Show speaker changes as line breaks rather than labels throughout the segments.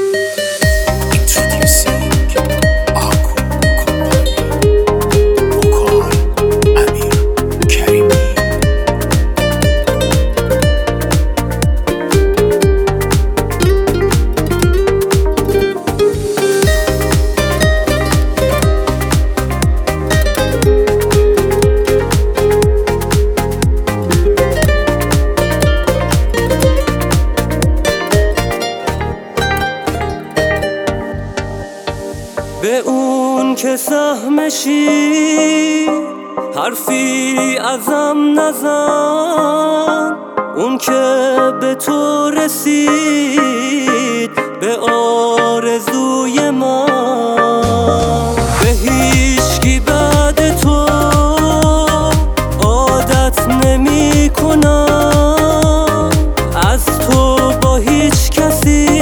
به اون که سهمشی حرفی ازم نزن، اون که به تو رسید به آرزوی من. به هیچکی بعد تو عادت نمی کنم، از تو با هیچ کسی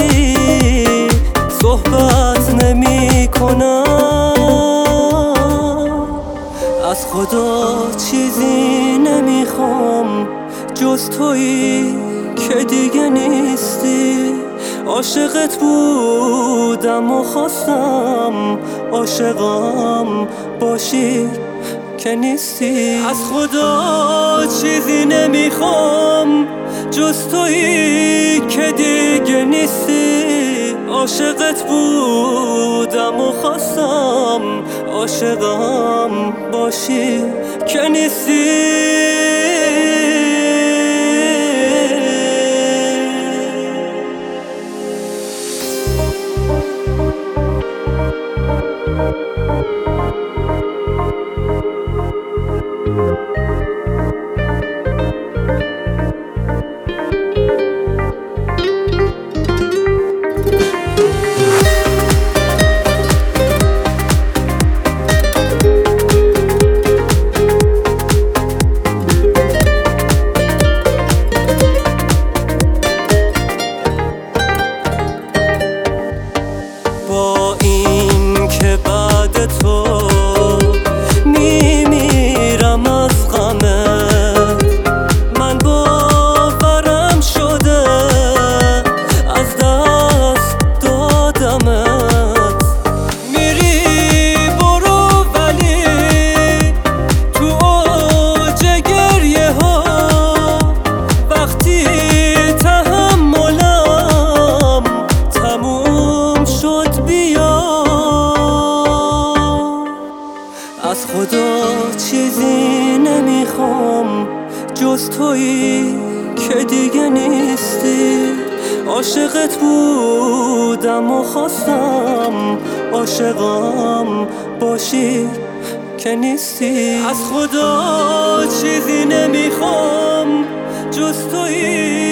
صحبت نمی کنم. از خدا چیزی نمیخوام جز تویی که دیگه نیستی. عاشقت بودم و خواستم عاشقم باشی که نیستی. از خدا چیزی نمیخوام جز تویی که دیگه نیستی. عاشقت بودم و خواستم عاشقم باشی که نیستی. با این که بعد تو میمیرم از غمت، من باورم شده از دست دادمت. میری برو ولی تو اوج گریه ها وقتی تحملم تموم شد بیا. از خدا چیزی نمیخوام جز تویی که دیگه نیستی. عاشقت بودم و خواستم عاشقم باشی که نیستی. از خدا چیزی نمیخوام جز تویی